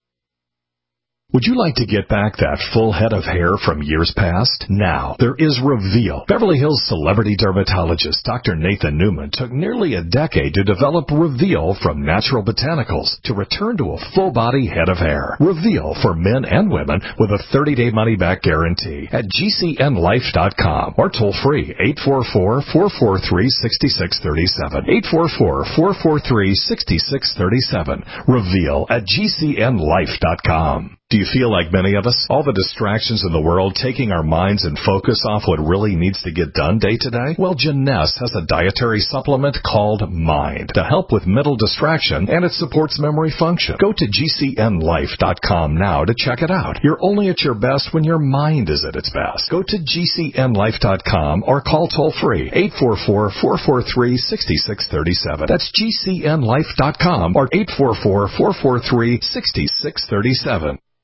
Would you like to get back that full head of hair from years past? Now, there is Reveal. Beverly Hills celebrity dermatologist Doctor Nathan Newman took nearly a decade to develop Reveal from natural botanicals to return to a full-body head of hair. Reveal for men and women with a thirty-day money-back guarantee at G C N life dot com or toll free eight four four, four four three, six six three seven. eight four four, four four three, six six three seven. Reveal at G C N life dot com. Do you feel like many of us? All the distractions in the world taking our minds and focus off what really needs to get done day to day? Well, Jeunesse has a dietary supplement called Mind to help with mental distraction, and it supports memory function. Go to G C N life dot com now to check it out. You're only at your best when your mind is at its best. Go to G C N life dot com or call toll free eight four four, four four three, six six three seven. That's G C N life dot com or eight four four, four four three, six six three seven.